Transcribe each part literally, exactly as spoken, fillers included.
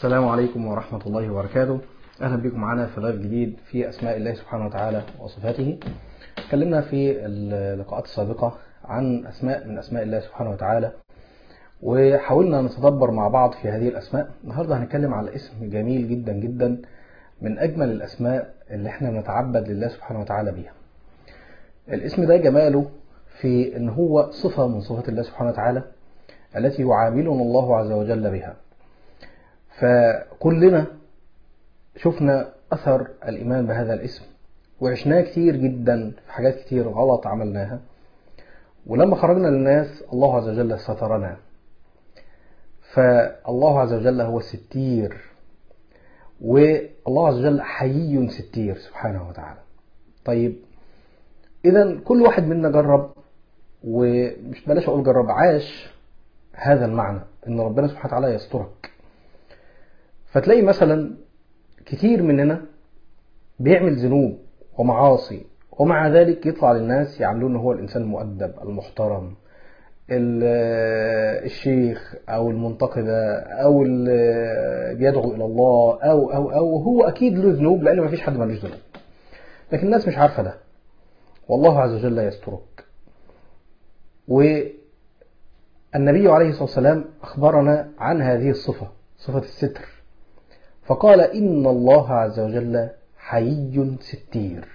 السلام عليكم ورحمة الله وبركاته. أهلا بكم معنا في لايف جديد في أسماء الله سبحانه وتعالى وصفاته. تكلمنا في اللقاءات السابقة عن أسماء من أسماء الله سبحانه وتعالى، وحاولنا نتدبر مع بعض في هذه الأسماء. النهاردة هنتكلم على اسم جميل جدا جدا من أجمل الأسماء اللي احنا نتعبد لله سبحانه وتعالى بيها. الاسم ده جماله في أن هو صفة من صفات الله سبحانه وتعالى التي يعاملنا الله عز وجل بها. فكلنا شفنا أثر الإيمان بهذا الاسم وعشناه كتير جدا في حاجات كتير غلط عملناها، ولما خرجنا للناس الله عز وجل سترنا. فالله عز وجل هو الستير، والله عز وجل حيي ستير سبحانه وتعالى. طيب إذن كل واحد منا جرب، ومش بلاش أقول جرب، عاش هذا المعنى إن ربنا سبحانه وتعالى يسترك. فتلاقي مثلا كتير مننا بيعمل ذنوب ومعاصي، ومع ذلك يطلع للناس يعاملونه هو الإنسان المؤدب المحترم، الشيخ أو المنتقدة أو اللي بيدعو إلى الله أو أو أو هو أكيد له ذنوب، لأن ما فيش حد مالوش ذنوب، لكن الناس مش عارفة ده. والله عز وجل يسترك. والنبي عليه الصلاة والسلام أخبرنا عن هذه الصفة، صفة الستر، فقال إن الله عز وجل حيي ستير.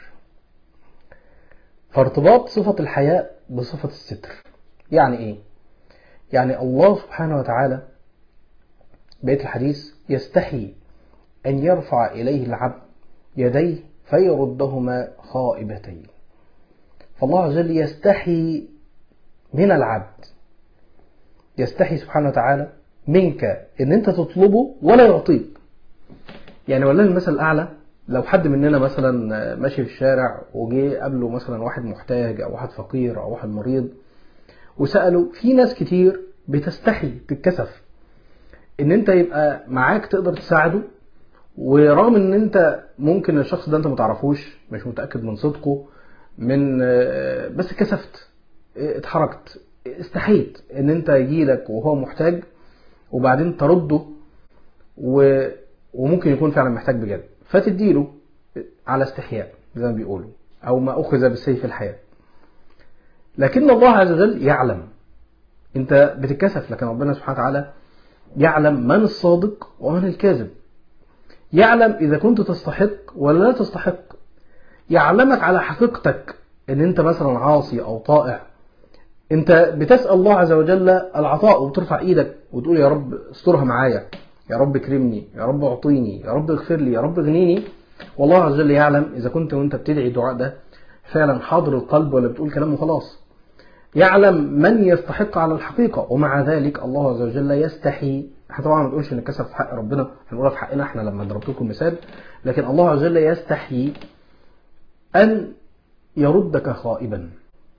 فارتباط صفة الحياء بصفة الستر يعني إيه؟ يعني الله سبحانه وتعالى بيت الحديث يستحي أن يرفع إليه العبد يديه فيردهما خائبتين. فالله عز وجل يستحي من العبد، يستحي سبحانه وتعالى منك إن أنت تطلبه ولا يعطيك. يعني والله المثل الأعلى، لو حد مننا مثلا ماشي في الشارع وجي قبله مثلا واحد محتاج أو واحد فقير أو واحد مريض وسأله، في ناس كتير بتستحي تتكسف إن أنت يبقى معاك تقدر تساعده، ورغم إن أنت ممكن الشخص ده أنت متعرفوش، مش متأكد من صدقه، من بس كسفت، اتحركت، استحيت إن أنت يجيلك وهو محتاج وبعدين ترده و وممكن يكون فعلا محتاج بجد، فتديله على استحياء زي ما بيقولوا، أو ما أخذ بالسيف الحياة. لكن الله عز وجل يعلم أنت بتتكسف، لكن ربنا سبحانه وتعالى يعلم من الصادق ومن الكاذب، يعلم إذا كنت تستحق ولا لا تستحق، يعلمك على حقيقتك إن أنت مثلا عاصي أو طائع. أنت بتسأل الله عز وجل العطاء وبترفع إيدك وتقول يا رب استرها معايا، يا رب اكرمني، يا رب اعطيني، يا رب اغفر لي، يا رب اغنيني. والله عز وجل يعلم إذا كنت وانت بتدعي الدعاء ده فعلا حاضر القلب ولا بتقول كلام وخلاص. يعلم من يستحق على الحقيقة، ومع ذلك الله عز وجل يستحي. احنا طبعا ما بنقولش ان الكسف في حق ربنا، هنقولها في حقنا احنا لما ضربت لكم مثال، لكن الله عز وجل يستحي أن يردك خائبا.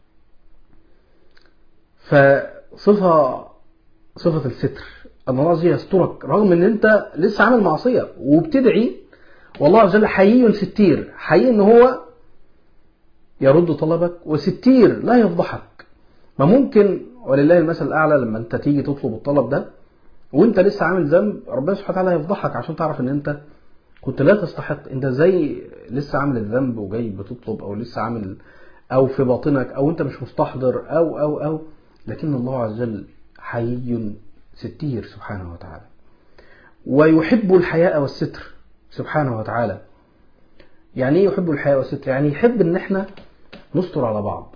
فصفة صفة الستر أن الله عز وجل يسترك رغم أن أنت لسه عامل معصية وبتدعي، والله عز وجل حيي ستير، حيي أنه هو يرد طلبك، وستير لا يفضحك. ما ممكن ولله المثل الأعلى لما أنت تيجي تطلب الطلب ده وأنت لسه عامل ذنب، ربنا سبحانه وتعالى يفضحك عشان تعرف أن أنت كنت لا تستحق. أنت زي لسه عامل الذنب وجاي بتطلب، أو لسه عامل، أو في باطنك، أو أنت مش مستحضر، أو أو أو لكن الله عز وجل حيي ستير سبحانه وتعالى، ويحب الحياء والستر سبحانه وتعالى. يعني ايه يحب الحياء والستر؟ يعني يحب ان احنا نستر على بعض،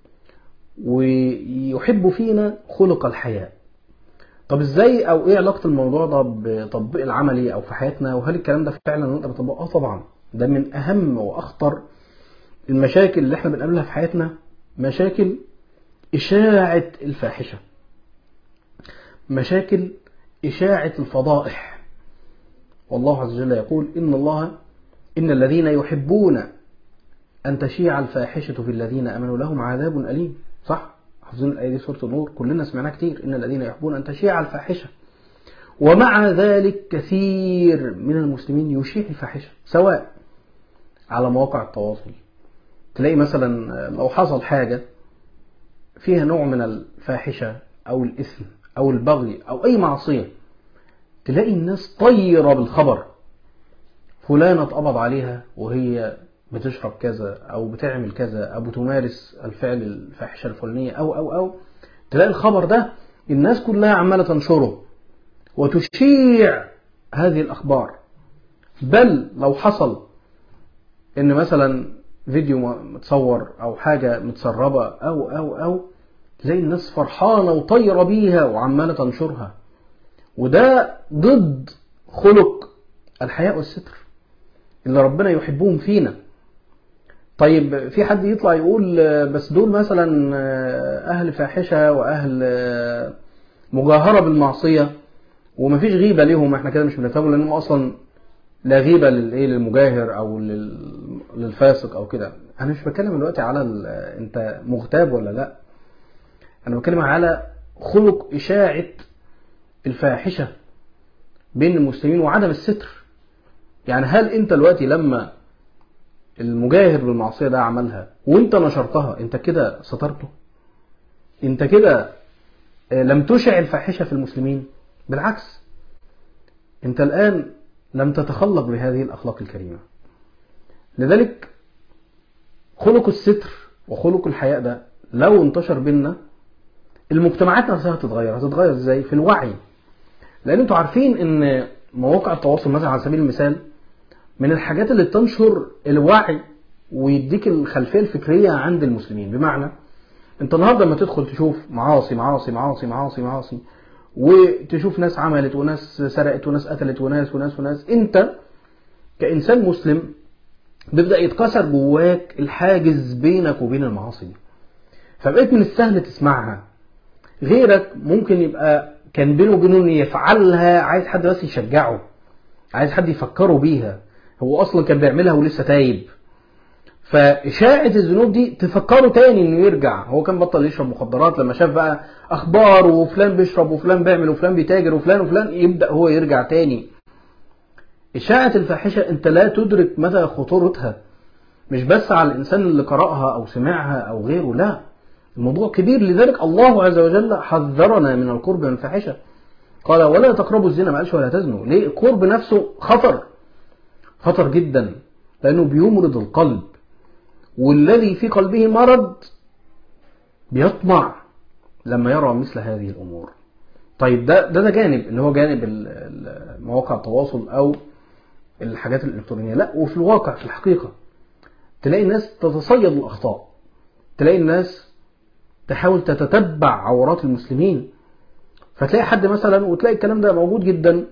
ويحب فينا خلق الحياء. طب ازاي، او ايه علاقة الموضوع ده بتطبيق العملي او في حياتنا؟ وهل الكلام ده فعلا انت بتطبقه؟ اه طبعا، ده من اهم واخطر المشاكل اللي احنا بنقابلها في حياتنا، مشاكل اشاعة الفاحشة، مشاكل إشاعة الفضائح. والله عز وجل يقول إن الله إن الذين يحبون أن تشيع الفاحشة في الذين آمنوا لهم عذاب أليم. صح؟ حافظين الآية دي سورة النور، كلنا سمعناها كتير، إن الذين يحبون أن تشيع الفاحشة. ومع ذلك كثير من المسلمين يشيع الفاحشة، سواء على مواقع التواصل، تلاقي مثلا لو حصل حاجة فيها نوع من الفاحشة أو الإثم أو البغي أو أي معصية، تلاقي الناس طيرة بالخبر، فلانة اتقبض عليها وهي بتشرب كذا أو بتعمل كذا أو بتمارس الفعل الفاحشة الفلانية أو أو أو تلاقي الخبر ده الناس كلها عمالة تنشره وتشيع هذه الأخبار. بل لو حصل إن مثلا فيديو متصور أو حاجة متسربة أو أو أو تلاقي الناس فرحانة وطيرة بيها وعمالة تنشرها، وده ضد خلق الحياء والستر اللي ربنا يحبهم فينا. طيب في حد يطلع يقول بس دول مثلا أهل فاحشة وأهل مجاهرة بالمعصية ومفيش غيبة ليهم، احنا كده مش بنفهمه لأنهم أصلا لا غيبة للمجاهر أو للفاسق أو كده. أنا مش بتكلم دلوقتي على أنت مغتاب ولا لا، أنا بتكلم على خلق إشاعة الفاحشة بين المسلمين وعدم الستر. يعني هل أنت دلوقتي لما المجاهر بالمعصية ده عملها وانت نشرتها انت كده سترته؟ انت كده لم تشع الفاحشة في المسلمين، بالعكس انت الآن لم تتخلق بهذه الأخلاق الكريمة. لذلك خلق الستر وخلق الحياء ده لو انتشر بينا المجتمعات نفسها هتتغير. هتتغير ازاي؟ في الوعي. لأن انتوا عارفين ان مواقع التواصل مثلا على سبيل المثال من الحاجات اللي تنشر الوعي ويديك الخلفية الفكرية عند المسلمين. بمعنى انت النهاردة لما تدخل تشوف معاصي معاصي معاصي معاصي معاصي وتشوف ناس عملت وناس سرقت وناس قتلت وناس وناس وناس، انت كإنسان مسلم بيبدأ يتكسر جواك الحاجز بينك وبين المعاصي دي، فبقيت من السهل تسمعها. غيرك ممكن يبقى كان بينه وبينه يفعلها، عايز حد بس يشجعه، عايز حد يفكره بيها، هو أصلا كان بيعملها ولسه تايب. فإشاعة الذنوب دي تفكره تاني إنه يرجع. هو كان بطل يشرب مخدرات، لما شاف بقى أخبار وفلان بيشرب وفلان بيعمل وفلان بيتاجر وفلان وفلان، يبدأ هو يرجع تاني. إشاعة الفاحشة أنت لا تدرك مدى خطورتها، مش بس على الإنسان اللي قرأها أو سمعها أو غيره، لا، الموضوع كبير. لذلك الله عز وجل حذرنا من القرب من الفاحشة، قال ولا تقربوا الزنا، ما قالش ولا تزنوا. ليه؟ القرب نفسه خطر، خطر جدا، لأنه بيمرض القلب، والذي في قلبه مرض بيطمع لما يرى مثل هذه الأمور. طيب ده ده ده جانب اللي هو جانب مواقع التواصل أو الحاجات الإلكترونية. لا، وفي الواقع في الحقيقة تلاقي الناس تتصيد الأخطاء، تلاقي الناس تحاول تتتبع عورات المسلمين، فتلاقي حد مثلا، وتلاقي الكلام ده موجود جدا،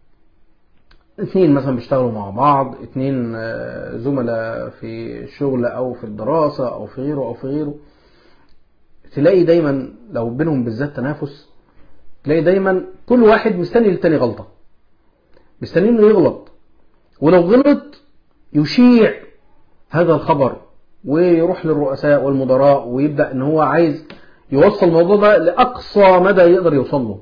اثنين مثلا بيشتغلوا مع بعض، اثنين زملاء في الشغل او في الدراسة او في غيره او في غيره، تلاقي دايما لو بينهم بالذات تنافس، تلاقي دايما كل واحد مستني للتاني غلطة، مستني انه يغلط، ولو غلط يشيع هذا الخبر ويروح للرؤساء والمدراء ويبدأ ان هو عايز يوصل الموضوع ده لأقصى مدى يقدر يوصل له.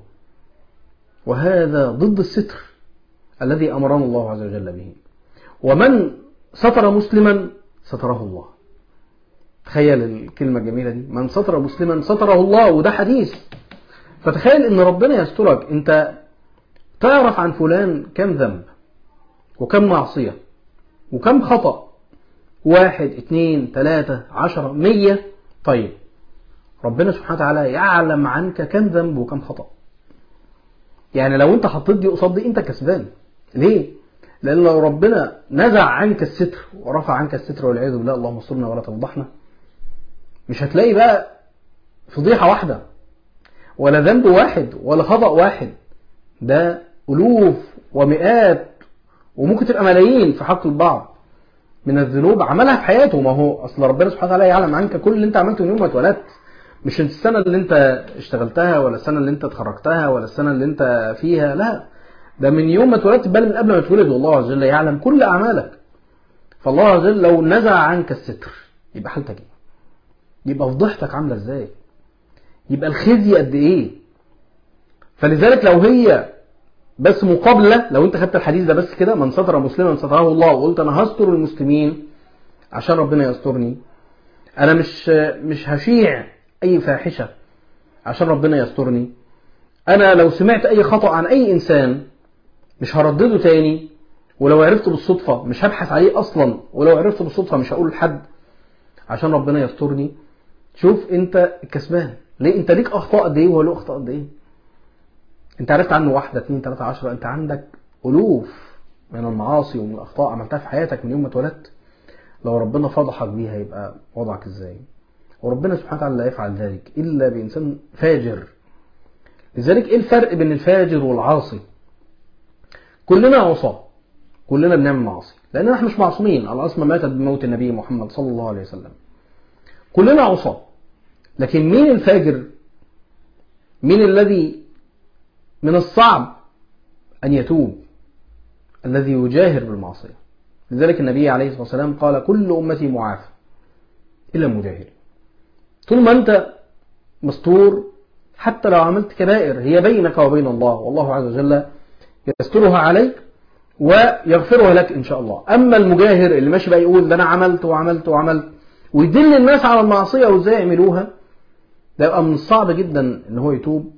وهذا ضد الستر الذي أمرنا الله عز وجل به. ومن ستر مسلما ستره الله. تخيل الكلمة الجميلة دي، من ستر مسلما ستره الله، وده حديث. فتخيل ان ربنا يسترك. انت تعرف عن فلان كم ذنب وكم معصية وكم خطأ، واحد اثنين ثلاثة عشرة مية، طيب ربنا سبحانه وتعالى يعلم عنك كم ذنب وكم خطأ. يعني لو انت حطيت دي قصاد دي انت كسبان. ليه؟ لأن لو ربنا نزع عنك الستر ورفع عنك الستر والعياذ بالله، اللهم استرنا ولا تفضحنا، مش هتلاقي بقى فضيحة واحدة ولا ذنب واحد ولا خطأ واحد، ده ألوف ومئات وممكن تبقى ملايين في حق البعض من الذنوب عملها في حياته. ما هو أصل ربنا سبحانه وتعالى يعلم عنك كل اللي انت عملته من يوم ما اتولدت، مش السنة اللي انت اشتغلتها ولا السنة اللي انت اتخرجتها ولا السنة اللي انت فيها، لا، ده من يوم ما اتولدت، بل من قبل ما تولد، والله عز وجل يعلم كل أعمالك. فالله عز وجل لو نزع عنك الستر يبقى حالتك ايه؟ يبقى فضحتك عاملة ازاي؟ يبقى الخزي قد ايه؟ فلذلك لو هي بس مقابلة، لو انت خدت الحديث ده بس كده، من ستر مسلما ستره الله، وقلت انا هستر المسلمين عشان ربنا يسترني، انا مش مش هشيع اي فاحشة عشان ربنا يسترني، انا لو سمعت اي خطأ عن اي انسان مش هردده تاني، ولو عرفت بالصدفة مش هبحث عليه أصلا، ولو عرفت بالصدفة مش هقول لحد عشان ربنا يسترني. شوف انت الكسبان ليه؟ انت ليك أخطاء قد ايه وهو له أخطاء قد ايه؟ انت عرفت عنه واحدة اتنين تلاتة عشرة، انت عندك ألوف من المعاصي ومن الأخطاء عملتها في حياتك من يوم ما اتولدت. لو ربنا فضحك بيها يبقى وضعك ازاي؟ وربنا سبحانه وتعالى لا يفعل ذلك إلا بإنسان فاجر. لذلك ايه الفرق بين الفاجر والعاصي؟ كلنا عصاة، كلنا بنعمل معاصي، لأننا احنا مش معصومين. العصمة ماتت بموت النبي محمد صلى الله عليه وسلم. كلنا عصاة، لكن مين الفاجر؟ مين الذي من الصعب أن يتوب؟ الذي يجاهر بالمعصية. لذلك النبي عليه الصلاة والسلام قال كل أمتي معافى إلا المجاهر. طول ما أنت مستور، حتى لو عملت كبائر هي بينك وبين الله، والله عز وجل يسترها عليك ويغفرها لك إن شاء الله. أما المجاهر اللي ماشي بقى يقول ده أنا عملت وعملت وعملت ويدل الناس على المعصية وإزاي يعملوها، ده يبقى من الصعب جدا إن هو يتوب.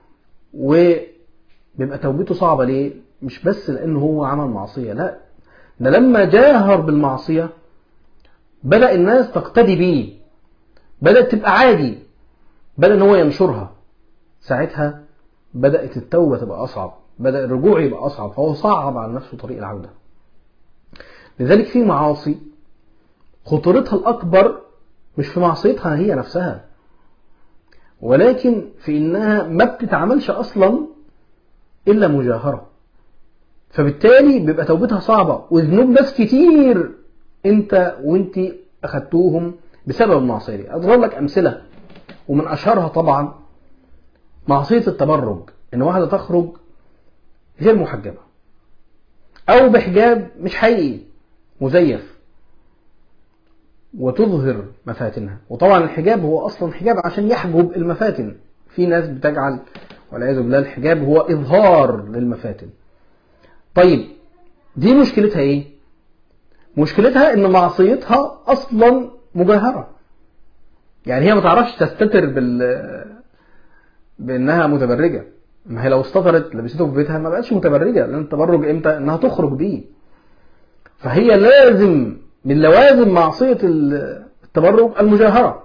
وبيبقى توبته صعبة ليه؟ مش بس لأنه هو عمل معصية، لا، ده لما جاهر بالمعصية بدأ الناس تقتدي بيه، بدأت تبقى عادي، بدأ إن هو ينشرها. ساعتها بدأت التوبة تبقى أصعب، بدأ الرجوع يبقى أصعب، فهو صعب على نفسه طريق العودة. لذلك في معاصي خطورتها الأكبر مش في معصيتها هي نفسها، ولكن في إنها ما بتتعملش أصلا إلا مجاهرة، فبالتالي بيبقى توبتها صعبة، وذنوب ناس كتير أنت وأنت أخدتوهم بسبب المعصية دي. أضرب لك أمثلة، ومن أشهرها طبعا معصية التبرج، إن واحدة تخرج غير محجبة أو بحجاب مش حقيقي مزيف وتظهر مفاتنها. وطبعا الحجاب هو أصلا حجاب عشان يحجب المفاتن. في ناس بتجعل والعياذ بالله الحجاب هو إظهار للمفاتن. طيب دي مشكلتها إيه؟ مشكلتها إن معصيتها أصلا مجاهرة، يعني هي ما تعرفش تستتر بال بأنها متبرجة. ما هي لو استطرت لبسته في بيتها ما بقتش متبرجة، لأن التبرج إمتى؟ إنها تخرج بيه. فهي لازم من لوازم معصية التبرج المجاهرة.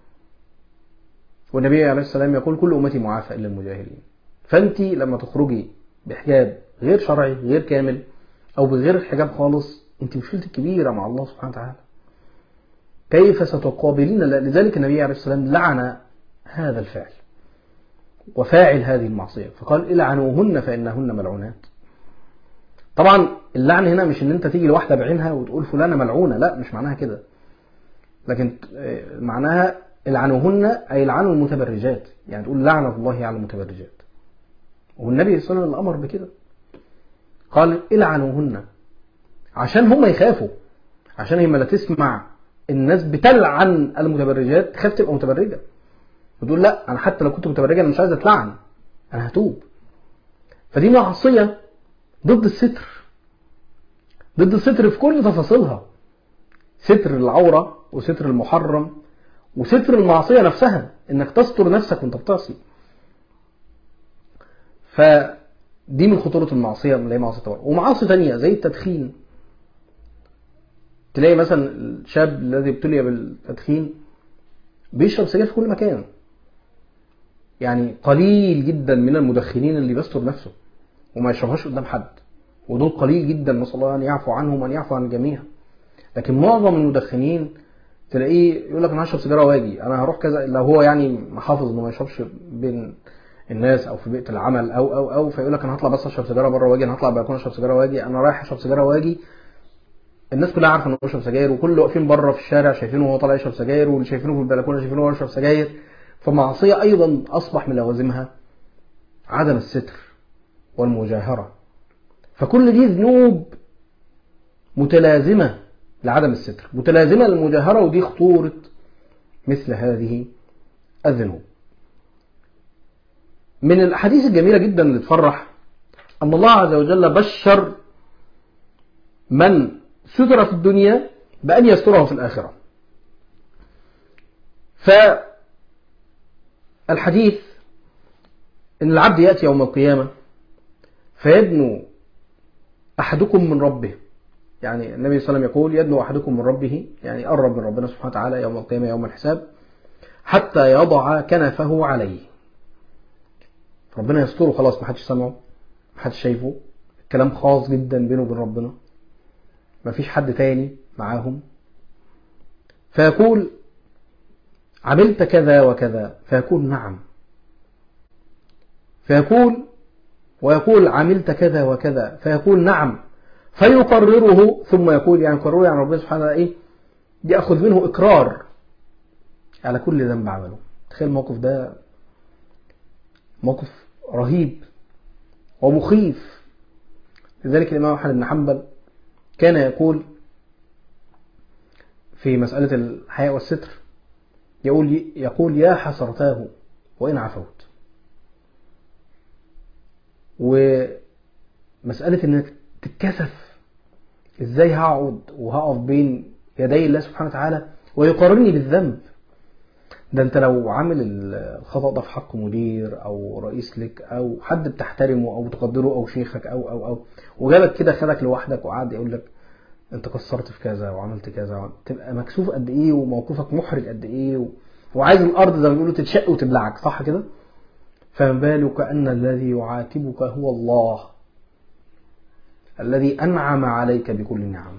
والنبي عليه السلام يقول كل أمتي معافى إلا المجاهرين. فأنت لما تخرجي بحجاب غير شرعي غير كامل أو بغير حجاب خالص، أنت مشكلتك كبيرة مع الله سبحانه وتعالى. كيف ستقابلين؟ لذلك النبي عليه السلام لعن هذا الفعل وفاعل هذه المعصية، فقال العنوهن فإنهن ملعونات. طبعا اللعن هنا مش ان انت تيجي لواحدة بعينها وتقول فلانة ملعونة، لا، مش معناها كده، لكن معناها العنوهن أي العنو المتبرجات، يعني تقول لعنة الله على المتبرجات. والنبي صلى الله عليه وسلم أمر بكده، قال العنوهن عشان هم يخافوا، عشان هم لا تسمع الناس بتلعن المتبرجات تخاف تبقى متبرجة وتقول لا، أنا حتى لو كنت متبرجة أنا مش عايز أتلعن، أنا هتوب. فدي معصية ضد الستر، ضد الستر في كل تفاصيلها، ستر العورة وستر المحرم وستر المعصية نفسها، إنك تستر نفسك وانت بتعصي. فدي من خطورة المعصية اللي هي معصية التبرج. ومعاصي تانية زي التدخين، تلاقي مثلا الشاب الذي ابتلي بالتدخين بيشرب سجاير في كل مكان. يعني قليل جدا من المدخنين اللي بيستر نفسه وما يشربهاش قدام حد، ودول قليل جدا، نسأل الله أن يعفو عنهم وأن يعفو عن الجميع. لكن معظم المدخنين تلاقيه يقول لك أنا هشرب سيجارة واجي، أنا هروح كذا، لو هو يعني محافظ إنه ما يشربش بين الناس أو في بيئة العمل أو أو أو فيقول لك أنا هطلع بس أشرب سيجارة بره واجي، أنا هطلع بكون أشرب سيجارة واجي، أنا رايح أشرب سيجارة واجي. الناس كلها عارفة إنه بيشرب سجاير، وكل واقفين بره في الشارع شايفينه وهو طالع يشرب سجاير، واللي شايفينه في البلكونة شايفينه وهو يشرب سجاير. فمعصية أيضا أصبح من لوازمها عدم الستر والمجاهرة. فكل دي ذنوب متلازمة لعدم الستر، متلازمة للمجاهرة، ودي خطورة مثل هذه الذنوب. من الأحاديث الجميلة جدا اللي تفرح أن الله عز وجل بشر من ستر في الدنيا بأن يستره في الآخرة. فالحديث إن العبد يأتي يوم القيامة فيدنو أحدكم من ربه، يعني النبي صلى الله عليه وسلم يقول يدنو أحدكم من ربه، يعني قرب من ربنا سبحانه وتعالى يوم القيامة يوم الحساب حتى يضع كنفه عليه. ربنا يستره خلاص، محدش سمعه محدش شايفه، الكلام خاص جدا بينه وبين ربنا، مفيش حد تاني معاهم. فيقول عملت كذا وكذا، فيقول نعم، فيقول ويقول عملت كذا وكذا، فيقول نعم، فيقرره ثم يقول، يعني يقرره يعني ربنا سبحانه وتعالى ايه، يأخذ منه إقرار على كل ذنب عمله. تخيل الموقف ده، موقف رهيب ومخيف. لذلك الإمام أحمد بن حنبل كان يقول في مسألة الحياء والستر، يقول يقول يا حسرتاه وإن عفوت. ومسألة إنك تتكسف، إزاي هقعد وهقف بين يدي الله سبحانه وتعالى ويقارني بالذنب ده؟ أنت لو عامل الخطأ ده في حق مدير أو رئيس لك أو حد بتحترمه أو بتقدره أو شيخك أو أو أو وجابك كده خدك لوحدك وقعد يقول لك أنت قصرت في كذا وعملت كذا، تبقى مكسوف قد إيه وموقفك محرج قد إيه و... وعايز الأرض زي ما بيقولوا تتشق وتبلعك، صح كده؟ فما بالك أن الذي يعاتبك هو الله الذي أنعم عليك بكل نعم،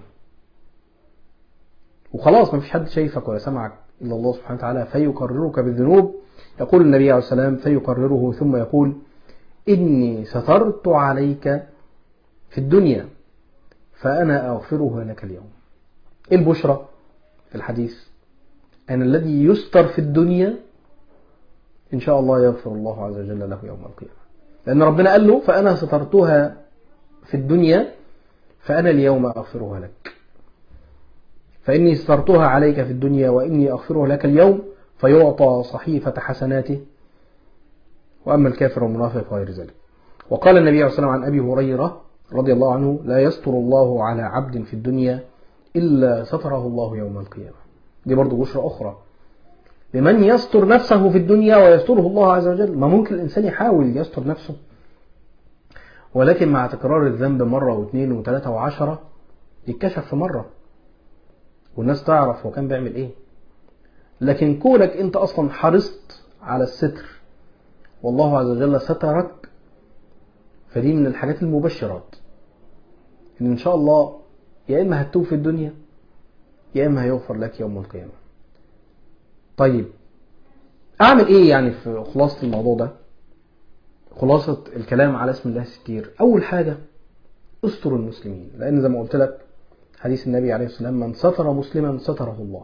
وخلاص ما فيش حد شايفك ولا سمعك إلا الله سبحانه وتعالى، فيقررك بالذنوب. يقول النبي عليه السلام فيقرره ثم يقول إني سترت عليك في الدنيا فأنا أغفرها لك اليوم. إيه البشرى في الحديث؟ أن الذي يستر في الدنيا إن شاء الله يغفر الله عز وجل له يوم القيامة، لأن ربنا قال له فأنا سترتها في الدنيا فأنا اليوم أغفرها لك، فإني سترتها عليك في الدنيا وإني أغفرها لك اليوم، فيعطى صحيفة حسناته، وأما الكافر والمنافق غير ذلك. وقال النبي عليه الصلاة والسلام عن أبي هريرة رضي الله عنه لا يستر الله على عبد في الدنيا إلا ستره الله يوم القيامة. دي برضو بشرى أخرى لمن يستر نفسه في الدنيا ويستره الله عز وجل. ما ممكن الإنسان يحاول يستر نفسه، ولكن مع تكرار الذنب مرة واثنين وثلاثة وعشرة يتكشف في مرة والناس تعرف هو كان بيعمل إيه. لكن كونك أنت أصلا حرصت على الستر والله عز وجل سترك، فدي من الحاجات المبشرات إن إن شاء الله يا إما هتتوب في الدنيا يا إما هيغفر لك يوم القيامة. طيب أعمل إيه يعني في خلاصة الموضوع ده؟ خلاصة الكلام على اسم الله الستير، أول حاجة استر المسلمين، لأن زي ما قلت لك حديث النبي عليه الصلاة والسلام من ستر مسلما ستره الله.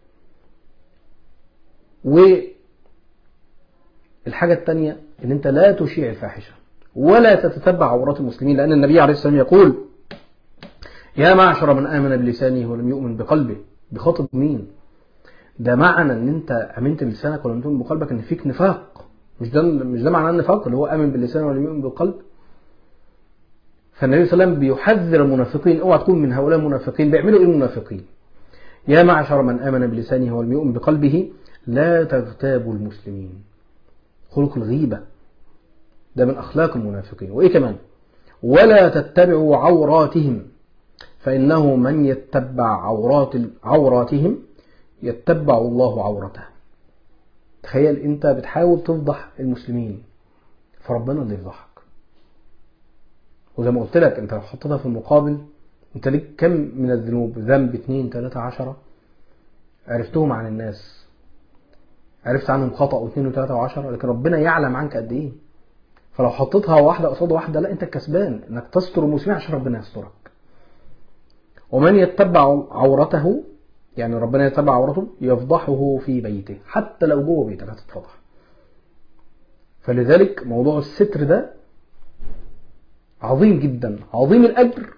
والحاجة الثانية إن أنت لا تشيع الفاحشة ولا تتتبع عورات المسلمين، لأن النبي عليه الصلاة والسلام يقول يا معشر من آمن بلسانه ولم يؤمن بقلبه. بخاطب مين؟ ده معنى ان انت امنت بلسانك ولم تؤمن بقلبك ان فيك نفاق، مش ده مش ده معناه النفاق اللي هو امن باللسان ولم يؤمن بالقلب. فالنبي صلى الله عليه وسلم بيحذر المنافقين، اوعى تكون من هؤلاء المنافقين. بيعملوا ايه المنافقين؟ يا معشر من آمن بلسانه ولم يؤمن بقلبه لا تغتابوا المسلمين. خلق الغيبة ده من اخلاق المنافقين. وايه كمان؟ ولا تتبعوا عوراتهم فانه من يتبع عورات عوراتهم يتبع الله عورته. تخيل انت بتحاول تفضح المسلمين فربنا اللي يفضحك. وزي ما قلت لك انت لو حطيتها في المقابل، انت ليك كم من الذنوب؟ ذنب اتنين تلاتة عشرة عرفتهم عن الناس، عرفت عنهم خطأ واثنين وثلاثة وعشرة، لكن ربنا يعلم عنك قد ايه. فلو حطيتها واحدة قصاد واحدة لا انت الكسبان انك تستر المسلمين عشان ربنا يسترك. ومن يتبع عورته يعني ربنا يتبع عورته يفضحه في بيته، حتى لو جوه بيتك هتتفضح. فلذلك موضوع الستر ده عظيم جدا، عظيم الأجر،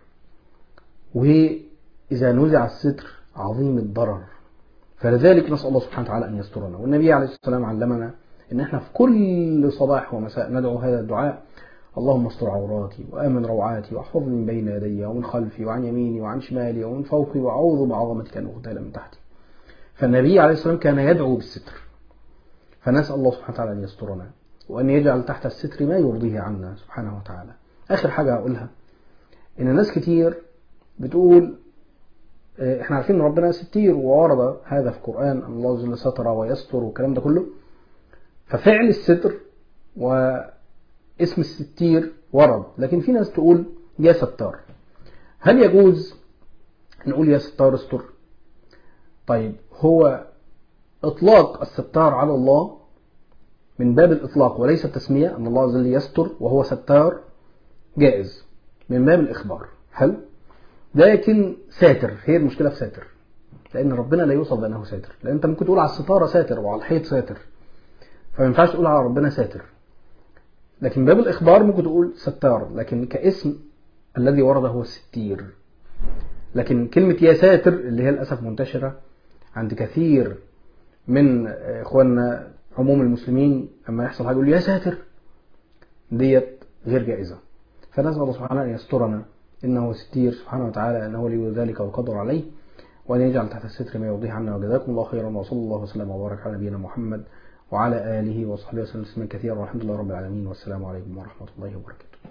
وإذا نزع الستر عظيم الضرر. فلذلك نسأل الله سبحانه وتعالى أن يسترنا. والنبي عليه الصلاة والسلام علمنا إن احنا في كل صباح ومساء ندعو هذا الدعاء: اللهم استر عوراتي وآمن روعاتي واحفظني من بين يدي ومن خلفي وعن يميني وعن شمالي ومن فوقي وأعوذ بعظمتك أن أغتال من تحتي. فالنبي عليه الصلاة والسلام كان يدعو بالستر، فنسأل الله سبحانه وتعالى أن يسترنا وأن يجعل تحت الستر ما يرضيه عنا سبحانه وتعالى. آخر حاجة أقولها إن ناس كتير بتقول احنا عارفين ان ربنا ستير، وورد هذا في القرآن ان الله جل ستر ويستر والكلام ده كله. ففعل الستر واسم الستير ورد، لكن في ناس تقول يا ستار. هل يجوز نقول يا ستار استر؟ طيب، هو اطلاق الستار على الله من باب الاطلاق وليس التسمية، ان الله جل يستر وهو ستار جائز من باب الاخبار. حلو، لكن ساتر، هي المشكلة في ساتر، لأن ربنا لا يوصف بأنه ساتر. لأن أنت ممكن تقول على الستارة ساتر وعلى الحيط ساتر، فما ينفعش تقول على ربنا ساتر. لكن باب الإخبار ممكن تقول ستار، لكن كاسم الذي ورد هو الستير. لكن كلمة يا ساتر اللي هي للأسف منتشرة عند كثير من إخواننا عموم المسلمين، أما يحصل حاجة يقول يا ساتر، ديت غير جائزة. فنسأل الله سبحانه أن يسترنا، إنه ستير سبحانه وتعالى، أنه ولي ذلك والقدر عليه، وأن يجعل تحت الستر ما يرضيه عنا. وجزاكم الله خيرا، وصلى الله وسلم وبارك على نبينا محمد وعلى آله وصحبه وسلم تسليما كثيرا، والحمد لله رب العالمين، والسلام عليكم ورحمة الله وبركاته.